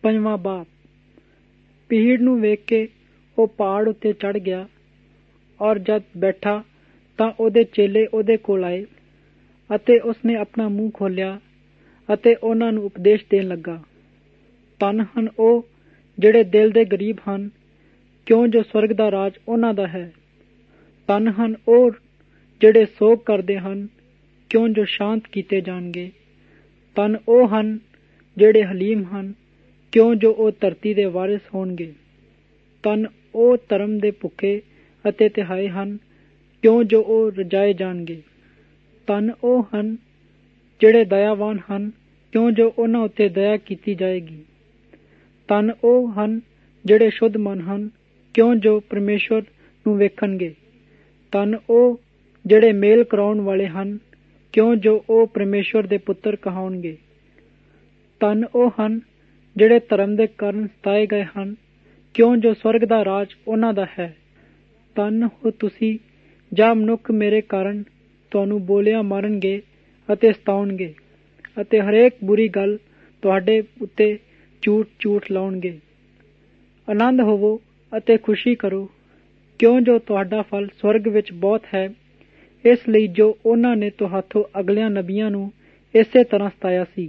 ਪੰਜਵਾਂ ਬਾਪ। ਭੀੜ ਨੂੰ ਵੇਖ ਕੇ ਉਹ ਪਹਾੜ ਉੱਤੇ ਚੜ੍ਹ ਗਿਆ, ਔਰ ਜਦ ਬੈਠਾ ਤਾਂ ਉਹਦੇ ਚੇਲੇ ਉਹਦੇ ਕੋਲ ਆਏ ਅਤੇ ਉਸਨੇ ਆਪਣਾ ਮੂੰਹ ਖੋਲ੍ਹਿਆ ਅਤੇ ਉਹਨਾਂ ਨੂੰ ਉਪਦੇਸ਼ ਦੇਣ ਲੱਗਾ। ਧੰਨ ਹਨ ਉਹ ਜਿਹੜੇ ਦਿਲ ਦੇ ਗਰੀਬ ਹਨ, ਕਿਉਂ ਜੋ ਸਵਰਗ ਦਾ ਰਾਜ ਉਹਨਾਂ ਦਾ ਹੈ। ਧੰਨ ਹਨ ਉਹ ਜਿਹੜੇ ਸੋਗ ਕਰਦੇ ਹਨ, ਕਿਉਂ ਜੋ ਸ਼ਾਂਤ ਕੀਤੇ ਜਾਣਗੇ। ਧੰਨ ਉਹ ਹਨ ਜਿਹੜੇ ਹਲੀਮ ਹਨ, ਕਿਉਂ ਜੋ ਉਹ ਧਰਤੀ ਦੇ ਵਾਰਿਸ ਹੋਣਗੇ। ਧੰਨ ਉਹ ਧਰਮ ਦੇ ਭੁੱਖੇ ਅਤੇ ਤਿਹਾਏ ਹਨ, ਕਿਉਂ ਜੋ ਉਹ ਰਜਾਏ ਜਾਣਗੇ। ਧੰਨ ਉਹ ਹਨ ਜਿਹੜੇ ਦਇਆਵਾਨ ਹਨ, ਕਿਉਂ ਜੋ ਉਹਨਾਂ ਉੱਤੇ ਦਇਆ ਕੀਤੀ ਜਾਏਗੀ। ਧੰਨ ਉਹ ਹਨ ਜਿਹੜੇ ਸ਼ੁੱਧ ਮਨ ਹਨ, ਕਿਉਂ ਜੋ ਪਰਮੇਸ਼ਵਰ ਨੂੰ ਵੇਖਣਗੇ। ਧੰਨ ਉਹ ਜਿਹੜੇ ਮੇਲ ਕਰਾਉਣ ਵਾਲੇ ਹਨ, ਕਿਉਂ ਜੋ ਉਹ ਪਰਮੇਸ਼ਵਰ ਦੇ ਪੁੱਤਰ ਕਹਾਉਣਗੇ। ਧੰਨ ਉਹ ਹਨ ਜਿਹੜੇ ਧਰਮ ਦੇ ਕਾਰਨ ਸਤਾਏ ਗਏ ਹਨ, ਕਿਉਂ ਜੋ ਸਵਰਗ ਦਾ ਰਾਜ ਉਹਨਾਂ ਦਾ ਹੈ। ਧੰਨ ਹੋ ਤੁਸੀਂ ਜਾਂ ਮਨੁੱਖ ਮੇਰੇ ਕਾਰਨ ਤੁਹਾਨੂੰ ਬੋਲਿਆ ਮਾਰਨਗੇ ਅਤੇ ਸਤਾਉਣਗੇ ਅਤੇ ਹਰੇਕ ਬੁਰੀ ਗੱਲ ਤੁਹਾਡੇ ਉੱਤੇ ਝੂਠ ਲਾਉਣਗੇ। ਆਨੰਦ ਹੋਵੋ ਅਤੇ ਖੁਸ਼ੀ ਕਰੋ, ਕਿਉਂ ਜੋ ਤੁਹਾਡਾ ਫਲ ਸਵਰਗ ਵਿੱਚ ਬਹੁਤ ਹੈ। ਇਸ ਲਈ ਜੋ ਉਹਨਾਂ ਨੇ ਤੁਹਾਥੋਂ ਅਗਲਿਆਂ ਨਬੀਆਂ ਨੂੰ ਇਸੇ ਤਰ੍ਹਾਂ ਸਤਾਇਆ ਸੀ।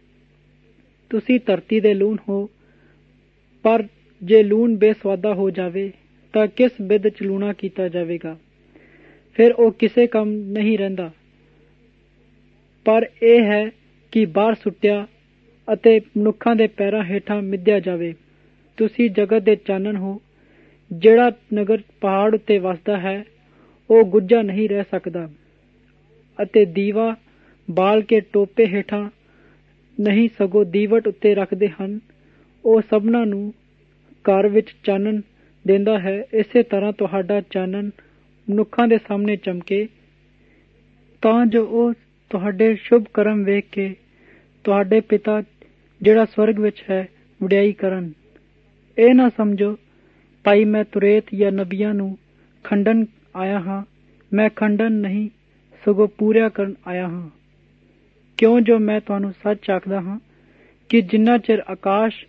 ਤੁਸੀਂ ਧਰਤੀ ਦੇ ਲੂਣ ਹੋ, ਪਰ ਜੇ ਲੂਣ ਬੇਸਵਾਦਾ ਹੋ ਜਾਵੇ ਤਾਂ ਕਿਸ ਬਿਧ ਚ ਲੂਣਾ ਕੀਤਾ ਜਾਵੇਗਾ, ਫਿਰ ਉਹ ਕਿਸੇ ਕੰਮ ਨਹੀਂ ਰਹਿੰਦਾ, ਪਰ ਇਹ ਹੈ ਕਿ ਬਾਹਰ ਸੁੱਟਿਆ ਅਤੇ ਮਨੁੱਖਾਂ ਦੇ ਪੈਰਾਂ ਹੇਠਾਂ ਮਿਧਿਆ ਜਾਵੇ। ਤੁਸੀਂ ਜਗਤ ਦੇ ਚਾਨਣ ਹੋ। ਜਿਹੜਾ ਨਗਰ ਪਹਾੜ ਉੱਤੇ ਵਸਦਾ ਹੈ ਉਹ ਗੁੱਝਾ ਨਹੀਂ ਰਹਿ ਸਕਦਾ, ਅਤੇ ਦੀਵਾ ਬਾਲ ਕੇ ਟੋਪੇ ਹੇਠਾਂ ਨਹੀਂ ਸਗੋਂ ਦੀਵਟ ਉੱਤੇ ਰੱਖਦੇ ਹਨ। ਉਹ ਸਭਨਾਂ ਨੂੰ ਘਰ ਵਿੱਚ ਚਾਨਣ ਦਿੰਦਾ ਹੈ। ਇਸੇ ਤਰ੍ਹਾਂ ਤੁਹਾਡਾ ਚਾਨਣ ਮਨੁੱਖਾਂ ਦੇ ਸਾਹਮਣੇ ਚਮਕੇ, ਤਾਂ ਜੋ ਉਹ ਤੁਹਾਡੇ ਸ਼ੁਭ ਕਰਮ ਵੇਖ ਕੇ ਤੁਹਾਡੇ ਪਿਤਾ ਜਿਹੜਾ ਸਵਰਗ ਵਿੱਚ ਹੈ ਵਡਿਆਈ ਕਰਨ। ਇਹ ਨਾ ਸਮਝੋ ਭਾਈ ਮੈਂ ਤੁਰੇਤ ਜਾਂ ਨਬੀਆਂ ਨੂੰ ਖੰਡਨ ਆਇਆ ਹਾਂ। ਮੈਂ ਖੰਡਨ ਨਹੀਂ ਸਗੋਂ ਪੂਰਿਆ ਕਰਨ ਆਇਆ ਹਾਂ। ਕਿਉਂ ਜੋ ਮੈਂ ਤੁਹਾਨੂੰ ਸੱਚ ਆਖਦਾ ਹਾਂ ਕਿ ਜਿੰਨਾ ਚਿਰ ਆਕਾਸ਼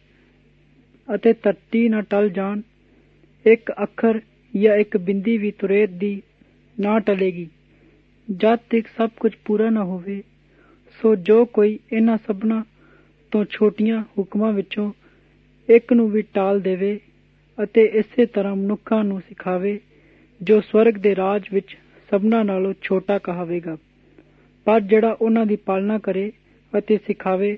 ਅਤੇ ਧਰਤੀ ਨਾ ਟਲ ਜਾਣ, ਇੱਕ ਅੱਖਰ ਜਾਂ ਇੱਕ ਬਿੰਦੀ ਵੀ ਤੁਰੇਤ ਦੀ ਨਾ ਟਲੇਗੀ, ਜਦ ਤੱਕ ਸਭ ਕੁਝ ਪੂਰਾ ਨਾ ਹੋਵੇ। ਸੋ ਜੋ ਕੋਈ ਇਹਨਾਂ ਸਭਨਾਂ ਤੋਂ ਛੋਟੀਆਂ ਹੁਕਮਾਂ ਵਿੱਚੋਂ ਇੱਕ ਨੂੰ ਵੀ ਟਾਲ ਦੇਵੇ ਅਤੇ ਇਸੇ ਤਰ੍ਹਾਂ ਮਨੁੱਖਾਂ ਨੂੰ ਸਿਖਾਵੇ, ਜੋ ਸਵਰਗ ਦੇ ਰਾਜ ਵਿੱਚ ਸਭਨਾਂ ਨਾਲੋਂ ਛੋਟਾ ਕਹਾਵੇਗਾ। ਪਰ ਜਿਹੜਾ ਉਹਨਾਂ ਦੀ ਪਾਲਣਾ ਕਰੇ ਅਤੇ ਸਿਖਾਵੇ,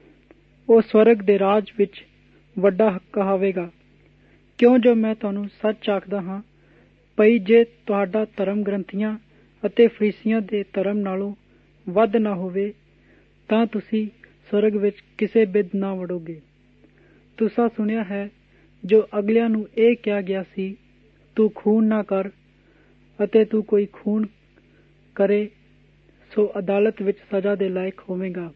ਉਹ ਸਵਰਗ ਦੇ ਰਾਜ ਵਿੱਚ ਵੱਡਾ ਕਹਾਵੇਗਾ। ਕਿਉਂ ਜੋ ਮੈਂ ਤੁਹਾਨੂੰ ਸੱਚ ਆਖਦਾ ਹਾਂ, ਭਈ ਜੇ ਤੁਹਾਡਾ ਧਰਮ ਗ੍ਰੰਥੀਆਂ ਅਤੇ ਫਰੀਸੀਆਂ ਦੇ ਧਰਮ ਨਾਲੋਂ ਵੱਧ ਨਾ ਹੋਵੇ, ਤਾਂ ਤੁਸੀਂ ਸਵਰਗ ਵਿੱਚ ਕਿਸੇ ਬਿਧ ਨਾ ਵੜੋਗੇ। ਤੁਸਾਂ ਸੁਣਿਆ ਹੈ ਜੋ ਅਗਲਿਆਂ ਨੂੰ ਇਹ ਕਿਹਾ ਗਿਆ ਸੀ, ਤੂੰ ਖੂਨ ਨਾ ਕਰ, ਅਤੇ ਤੂੰ ਕੋਈ ਖੂਨ ਕਰੇ ਸੋ ਅਦਾਲਤ ਵਿੱਚ ਸਜ਼ਾ ਦੇ ਲਾਇਕ ਹੋਵੇਗਾ।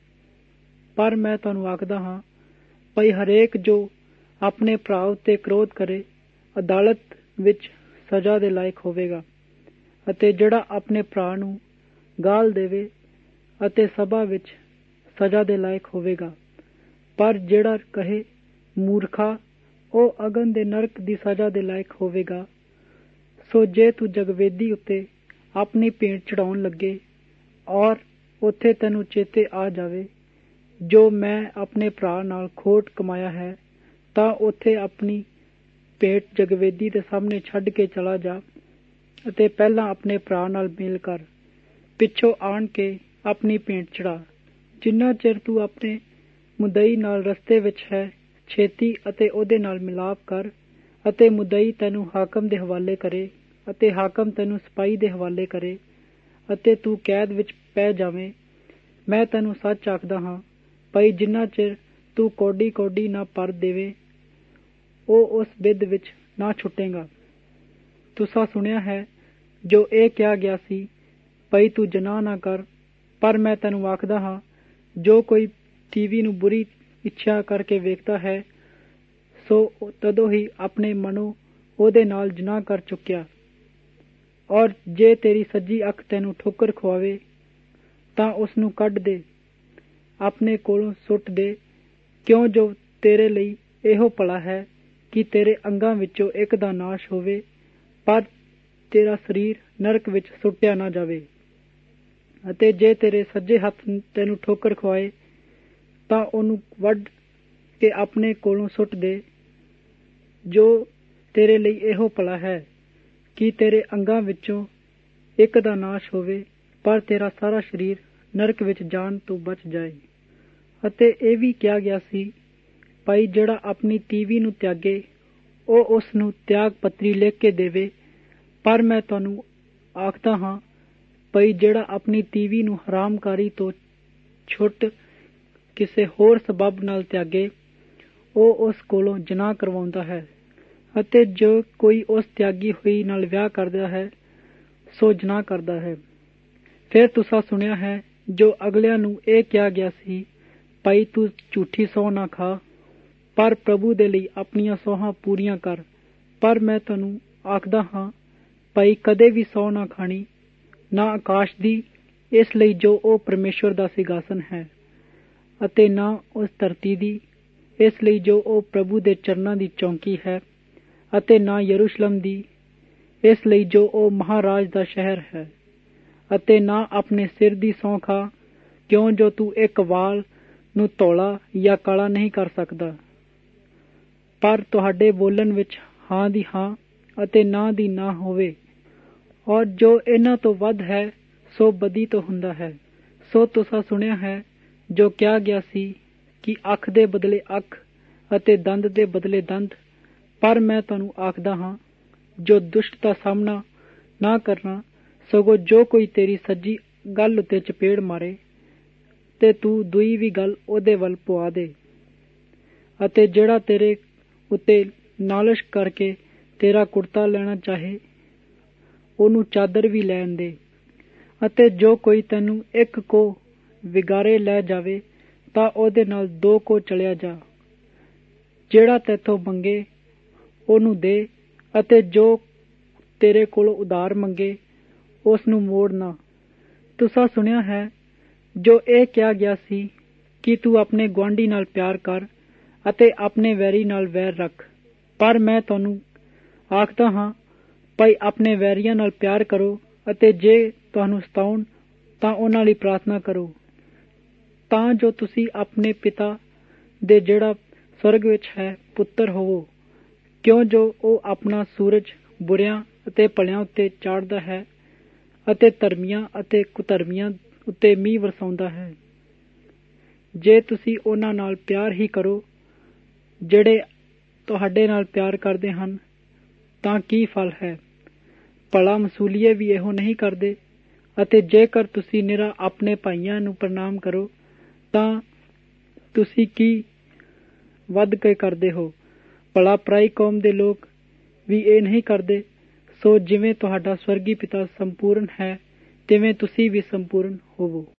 ਪਰ ਮੈਂ ਤੁਹਾਨੂੰ ਆਖਦਾ ਹਾਂ, ਭਈ ਹਰੇਕ ਜੋ ਆਪਣੇ ਭਰਾ ਉੱਤੇ ਕ੍ਰੋਧ ਕਰੇ ਅਦਾਲਤ ਵਿੱਚ ਸਜ਼ਾ ਦੇ ਲਾਇਕ ਹੋਵੇਗਾ, ਅਤੇ ਜਿਹੜਾ ਆਪਣੇ ਭਰਾ ਨੂੰ ਗਾਲ ਦੇਵੇ ਅਤੇ ਸਭਾ ਵਿੱਚ ਸਜ਼ਾ ਦੇ ਲਾਇਕ ਹੋਵੇਗਾ। ਪਰ ਜਿਹੜਾ ਕਹੇ ਮੂਰਖਾ, ਉਹ ਅਗਨ ਦੇ ਨਰਕ ਦੀ ਸਜ਼ਾ ਦੇ ਲਾਇਕ ਹੋਵੇਗਾ। ਸੋ ਜੇ ਤੂੰ ਜਗਵੇਦੀ ਉੱਤੇ ਆਪਣੀ ਭੇਂਟ ਚੜਾਉਣ ਲੱਗੇ ਔਰ ਉੱਥੇ ਤੈਨੂੰ ਚੇਤੇ ਆ ਜਾਵੇ ਜੋ ਮੈਂ ਆਪਣੇ ਭਰਾ ਨਾਲ ਖੋਟ ਕਮਾਇਆ ਹੈ, ਤਾਂ ਉੱਥੇ ਆਪਣੀ ਭੇਂਟ ਜਗਵੇਦੀ ਦੇ ਸਾਹਮਣੇ ਛੱਡ ਕੇ ਚਲਾ ਜਾ ਅਤੇ ਪਹਿਲਾਂ ਆਪਣੇ ਭਰਾ ਨਾਲ ਮੇਲ ਕਰ, ਪਿੱਛੋਂ ਆਣ ਕੇ ਆਪਣੀ ਭੇਂਟ ਚੜਾ। ਜਿੰਨਾ ਚਿਰ ਤੂੰ ਆਪਣੇ ਮੁਦਈ ਨਾਲ ਰਸਤੇ ਵਿੱਚ ਹੈ, ਛੇਤੀ ਅਤੇ ਉਹਦੇ ਨਾਲ ਮਿਲਾਪ ਕਰ, ਅਤੇ ਮੁਦਈ ਤੈਨੂੰ ਹਾਕਮ ਦੇ ਹਵਾਲੇ ਕਰੇ ਅਤੇ ਹਾਕਮ ਤੈਨੂੰ ਸਿਪਾਹੀ ਦੇ ਹਵਾਲੇ ਕਰੇ, ਅਤੇ ਤੂੰ ਕੈਦ ਵਿੱਚ ਪੈ ਜਾਵੇਂ। ਮੈਂ ਤੈਨੂੰ ਸੱਚ ਆਖਦਾ ਹਾਂ, ਭਈ ਜਿੰਨਾ ਚਿਰ ਤੂੰ ਕੋਡੀ ਨਾ ਭਰ ਦੇਵੇ, ਉਹ ਉਸ ਬਿਧ ਵਿੱਚ ਨਾ ਛੁੱਟੇਗਾ। ਤੁਸਾਂ ਸੁਣਿਆ ਹੈ ਜੋ ਇਹ ਕਿਹਾ ਗਿਆ ਸੀ, ਭਈ ਤੂੰ ਜਨਾਹ ਨਾ ਕਰ। ਪਰ ਮੈਂ ਤੈਨੂੰ ਆਖਦਾ ਹਾਂ, ਜੋ ਕੋਈ ਤੀਵੀਂ ਨੂੰ ਬੁਰੀ ਇੱਛਾ ਕਰਕੇ ਵੇਖਦਾ ਹੈ, ਸੋ ਤਦੋਂ ਹੀ ਆਪਣੇ ਮਨੋਂ ਉਹਦੇ ਨਾਲ ਜਨਾਹ ਕਰ ਚੁੱਕਿਆ। ਔਰ ਜੇ ਤੇਰੀ ਸੱਜੀ ਅੱਖ ਤੈਨੂੰ ਠੋਕਰ ਖਵਾਵੇ, ਤਾਂ ਉਸਨੂੰ ਕੱਢ ਦੇ, ਆਪਣੇ ਕੋਲੋਂ ਸੁੱਟ ਦੇ। ਕਿਉਂ ਜੋ ਤੇਰੇ ਲਈ ਇਹੋ ਭਲਾ ਹੈ ਕਿ ਤੇਰੇ ਅੰਗਾਂ ਵਿੱਚੋਂ ਇੱਕ ਦਾ ਨਾਸ਼ ਹੋਵੇ, ਪਰ ਤੇਰਾ ਸਰੀਰ ਨਰਕ ਵਿੱਚ ਸੁੱਟਿਆ ਨਾ ਜਾਵੇ। ਅਤੇ ਜੇ ਤੇਰੇ ਸੱਜੇ ਹੱਥ ਤੈਨੂੰ ਠੋਕਰ ਖਵਾਏ ਤਾਂ ਉਹਨੂੰ ਵੱਢ ਕੇ ਆਪਣੇ ਕੋਲੋਂ ਸੁੱਟ ਦੇ। ਜੋ ਤੇਰੇ ਲਈ ਇਹੋ ਭਲਾ ਹੈ ਕਿ ਤੇਰੇ ਅੰਗਾਂ ਵਿੱਚੋਂ ਇੱਕ ਦਾ ਨਾਸ਼ ਹੋਵੇ, ਪਰ ਤੇਰਾ ਸਾਰਾ ਸਰੀਰ ਨਰਕ ਵਿੱਚ ਜਾਣ ਤੋਂ ਬਚ ਜਾਏ। ਅਤੇ ਇਹ ਵੀ ਕਿਹਾ ਗਿਆ ਸੀ, ਭਾਈ ਜਿਹੜਾ ਆਪਣੀ ਤੀਵੀ ਨੂੰ ਤਿਆਗੇ ਉਹ ਉਸ ਨੂੰ ਤਿਆਗ ਪੱਤਰੀ ਲਿਖ ਕੇ ਦੇਵੇ। ਪਰ ਮੈਂ ਤੁਹਾਨੂੰ ਆਖਦਾ ਹਾਂ, ਭਾਈ ਜਿਹੜਾ ਆਪਣੀ ਤੀਵੀ ਨੂੰ ਹਰਾਮਕਾਰੀ ਤੋਂ ਛੁੱਟ ਕਿਸੇ ਹੋਰ ਸਬੱਬ ਨਾਲ ਤਿਆਗੇ, ਉਹ ਉਸ ਕੋਲੋਂ ਜਨਾਹ ਕਰਵਾਉਂਦਾ ਹੈ। ਅਤੇ ਜੋ ਕੋਈ ਉਸ ਤਿਆਗੀ ਹੋਈ ਨਾਲ ਵਿਆਹ ਕਰਦਾ ਹੈ ਸੋ ਜਨਾਹ ਕਰਦਾ ਹੈ। ਫਿਰ ਤੁਸਾਂ ਸੁਣਿਆ ਹੈ ਜੋ ਅਗਲਿਆਂ ਨੂੰ ਇਹ ਕਿਹਾ ਗਿਆ ਸੀ, ਭਾਈ ਤੂੰ ਝੂਠੀ ਸਹੁੰ ਨਾ ਖਾ, ਪਰ ਪ੍ਰਭੂ ਦੇ ਲਈ ਆਪਣੀਆਂ ਸਹੁੰਆਂ ਪੂਰੀਆਂ ਕਰ। ਪਰ ਮੈਂ ਤੁਹਾਨੂੰ ਆਖਦਾ ਹਾਂ, ਭਾਈ ਕਦੇ ਵੀ ਸਹੁੰ ਨਾ ਖਾਣੀ, ਨਾ ਆਕਾਸ਼ ਦੀ, ਇਸ ਲਈ ਜੋ ਉਹ ਪਰਮੇਸ਼ਵਰ ਦਾ ਸਿੰਘਾਸਨ ਹੈ, ਅਤੇ ਨਾ ਉਸ ਧਰਤੀ ਦੀ, ਇਸ ਲਈ ਜੋ ਉਹ ਪ੍ਰਭੂ ਦੇ ਚਰਨਾਂ ਦੀ ਚੌਂਕੀ ਹੈ, ਅਤੇ ਨਾ ਯਰੂਸ਼ਲਮ ਦੀ, ਇਸ ਲਈ ਜੋ ਉਹ ਮਹਾਰਾਜ ਦਾ ਸ਼ਹਿਰ ਹੈ। ਅਤੇ ਨਾ ਆਪਣੇ ਸਿਰ ਦੀ ਸਹੁੰ ਖਾ, ਕਿਉਂ ਜੋ ਤੂੰ ਇੱਕ ਵਾਲ ਨੂੰ ਧੌਲਾ ਜਾਂ ਕਾਲਾ ਨਹੀਂ ਕਰ ਸਕਦਾ। ਪਰ ਤੁਹਾਡੇ ਬੋਲਣ ਵਿੱਚ ਹਾਂ ਦੀ ਹਾਂ ਅਤੇ ਨਾ ਦੀ ਨਾ ਹੋਵੇ, ਔਰ ਜੋ ਇਹਨਾਂ ਤੋਂ ਵੱਧ ਹੈ ਸੋ ਬਦੀ ਤੋਂ ਹੁੰਦਾ ਹੈ। ਸੋ ਤੁਸਾਂ ਸੁਣਿਆ ਹੈ ਜੋ ਕਿਹਾ ਗਿਆ ਸੀ ਕਿ ਅੱਖ ਦੇ ਬਦਲੇ ਅੱਖ ਅਤੇ ਦੰਦ ਦੇ ਬਦਲੇ ਦੰਦ। ਪਰ ਮੈਂ ਤੁਹਾਨੂੰ ਆਖਦਾ ਹਾਂ, ਜੋ ਦੁਸ਼ਟ ਦਾ ਸਾਹਮਣਾ ਨਾ ਕਰਨਾ, ਸਗੋਂ ਜੋ ਕੋਈ ਤੇਰੀ ਸੱਜੀ ਗੱਲ ਉੱਤੇ ਚਪੇੜ ਮਾਰੇ ਤੇ ਤੂੰ ਦੂਈ ਵੀ ਗੱਲ ਉਹਦੇ ਵੱਲ ਪਵਾ ਦੇ। ਅਤੇ ਜਿਹੜਾ ਤੇਰੇ ਉੱਤੇ ਨਾਲਿਸ਼ ਕਰਕੇ ਤੇਰਾ ਕੁੜਤਾ ਲੈਣਾ ਚਾਹੇ, ਉਹਨੂੰ ਚਾਦਰ ਵੀ ਲੈਣ ਦੇ। ਅਤੇ ਜੋ ਕੋਈ ਤੈਨੂੰ ਇੱਕ ਕੋਹ ਵਿਗਾਰੇ ਲੈ ਜਾਵੇ ਤਾਂ ਉਹਦੇ ਨਾਲ 2 ਕੋਹ ਚਲਿਆ ਜਾ। ਜਿਹੜਾ ਤੈਥੋਂ ਮੰਗੇ ਉਹਨੂੰ ਦੇ, ਅਤੇ ਜੋ ਤੇਰੇ ਕੋਲੋਂ ਉਧਾਰ ਮੰਗੇ ਉਸ ਨੂੰ ਮੋੜ ਨਾ। ਤੁਸਾਂ ਸੁਣਿਆ ਹੈ ਜੋ ਇਹ ਕਿਹਾ ਗਿਆ ਸੀ ਕਿ ਤੂੰ ਆਪਣੇ ਗੁਆਂਢੀ ਨਾਲ ਪਿਆਰ ਕਰ ਅਤੇ ਆਪਣੇ ਵੈਰੀ ਨਾਲ ਵੈਰ ਰੱਖ। ਪਰ ਮੈਂ ਤੁਹਾਨੂੰ ਆਖਦਾ ਹਾਂ, ਭਾਈ ਆਪਣੇ ਵੈਰੀਆਂ ਨਾਲ ਪਿਆਰ ਕਰੋ, ਅਤੇ ਜੇ ਤੁਹਾਨੂੰ ਸਤਾਉਣ ਤਾਂ ਉਹਨਾਂ ਲਈ ਪ੍ਰਾਰਥਨਾ ਕਰੋ, ਤਾਂ ਜੋ ਤੁਸੀਂ ਆਪਣੇ ਪਿਤਾ ਦੇ ਜਿਹੜਾ ਸਵਰਗ ਵਿੱਚ ਹੈ ਪੁੱਤਰ ਹੋਵੋ। ਕਿਉਂ ਜੋ ਉਹ ਆਪਣਾ ਸੂਰਜ ਬੁਰਿਆਂ ਅਤੇ ਭਲਿਆਂ ਉੱਤੇ ਚਾੜ੍ਹਦਾ ਹੈ, ਅਤੇ ਧਰਮੀਆਂ ਅਤੇ ਕੁਧਰਮੀਆਂ ਉੱਤੇ ਮੀਂਹ ਵਰਸਾਉਂਦਾ ਹੈ। ਜੇ ਤੁਸੀਂ ਉਹਨਾਂ ਨਾਲ ਪਿਆਰ ਹੀ ਕਰੋ ਜਿਹੜੇ ਤੁਹਾਡੇ ਨਾਲ ਪਿਆਰ ਕਰਦੇ ਹਨ, ਤਾਂ ਕੀ ਫਲ ਹੈ? ਭਲਾ ਮਸੂਲੀਏ ਵੀ ਇਹੋ ਨਹੀਂ ਕਰਦੇ? ਅਤੇ ਜੇਕਰ ਤੁਸੀਂ ਨਿਰਾ ਆਪਣੇ ਭਾਈਆਂ ਨੂੰ ਪ੍ਰਣਾਮ ਕਰੋ ਤਾਂ ਤੁਸੀਂ ਕੀ ਵੱਧ ਕੇ ਕਰਦੇ ਹੋ? ਭਲਾ ਪਰਾਈ ਕੌਮ ਦੇ ਲੋਕ ਵੀ ਇਹ ਨਹੀਂ ਕਰਦੇ? ਸੋ ਜਿਵੇਂ ਤੁਹਾਡਾ ਸਵਰਗੀ ਪਿਤਾ ਸੰਪੂਰਨ ਹੈ, ਤਿਵੇਂ ਤੁਸੀਂ ਵੀ ਸੰਪੂਰਨ ਹੋਵੋ।